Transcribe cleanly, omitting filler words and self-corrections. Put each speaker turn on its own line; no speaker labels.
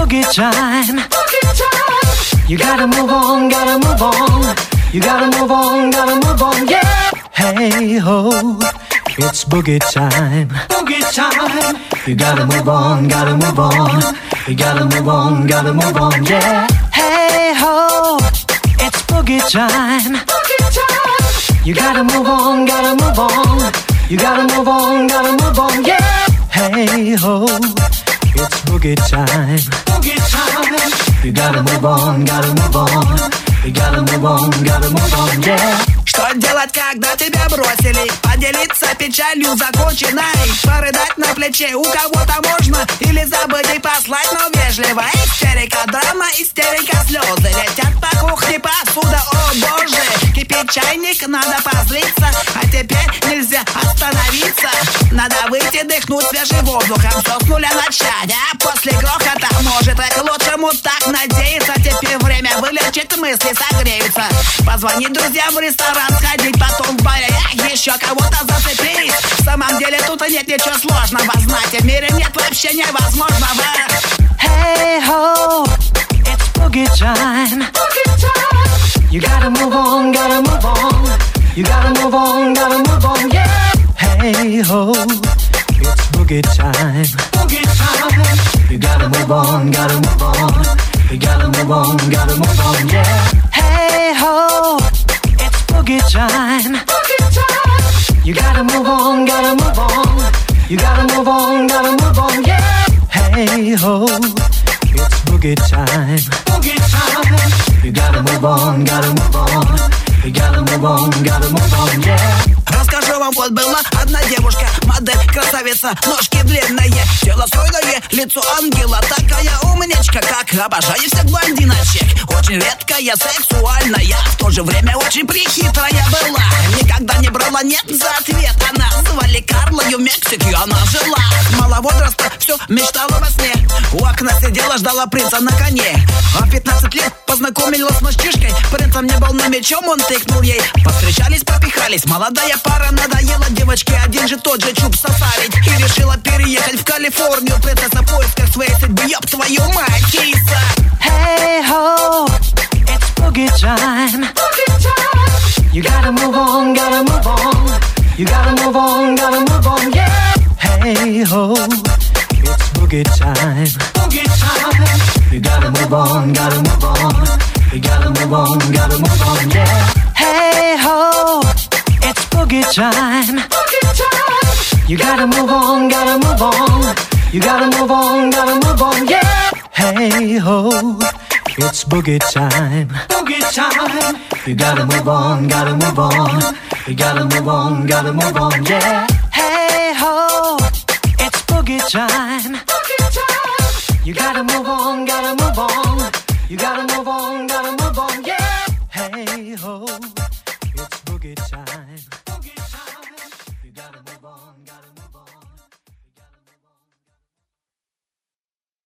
boogie time. You gotta move on, gotta move on. You gotta move on, gotta move on, yeah. Hey ho, it's boogie time. Boogie time. You gotta move on, gotta move on. You gotta move on, gotta move on, yeah. Hey ho, it's boogie time. Boogie time. You gotta move on, gotta move on. You gotta move on, gotta move on, yeah. Hey ho, it's boogie time. Boogie time. You gotta move on, gotta move on. You gotta move on, gotta move on, yeah.
Что делать, когда тебя бросили? Поделиться печалью законченной, порыдать на плече у кого-то можно, или забыть и послать, но вежливо. Истерика, драма, истерика, слезы летят по кухне, посуда, о боже. Кипит чайник, надо позлиться, а теперь нельзя остановиться. Надо выйти, дыхнуть свежим воздухом, все с нуля начать, а после грохота может и к лучшему так надеяться. Теперь время вылечит, мысли согреются. Позвонить друзьям в ресторан, сходить потом в баре, еще кого-то зацепить. В самом деле тут нет ничего сложного, знать в мире нет вообще невозможного.
Hey ho, it's boogie time. Boogie time. You gotta move on, gotta move on. You gotta move on, gotta move on, yeah. Hey ho, it's boogie time. Boogie time. You gotta move on, gotta move on. You gotta move on, gotta move on, yeah. Hey ho, it's boogie time. Boogie time. You gotta move on, gotta move on. You gotta move on, gotta move on, yeah. Hey ho, it's boogie time. Boogie time. You gotta move on, gotta move on. You gotta move on, gotta move on, yeah.
Расскажу вам, вот была одна девушка, модель, красавица, ножки длинные, тело стройное, лицо ангела, такая умничка, как обожаю всех блондиночек. Очень редкая, сексуальная, в то же время очень прихитрая была. Никогда не брала нет за ответ, она звали Карлою, в Мексике она жила. С малого возраста все мечтала во сне, у окна сидела, ждала принца на коне. А в 15 лет познакомилась с мальчишкой, принцем не был, но мечом он тыкнул ей. Повстречались, попихались, молодая пара, надоела девочке один же тот же чуб сосарить. И решила переехать в Калифорнию, принцесса в поисках своей судьбы, ёб твою мать, киса.
Hey ho, it's boogie time. Boogie time. You gotta move on, gotta move on. You gotta move on, gotta move on, yeah. Hey ho, it's boogie time. Boogie time. You gotta move on, gotta move on. You gotta move on, gotta move on, yeah. Hey ho, it's boogie time. Boogie time. You gotta move on, gotta move on. You gotta move on, gotta move on, yeah. Hey ho, it's boogie time. Boogie time. You gotta move on, gotta move on. You gotta move on, gotta move on, yeah. Hey ho, it's boogie time. Boogie time. You gotta move on, gotta move on. You gotta move on, gotta move on, yeah. Hey ho, it's boogie time.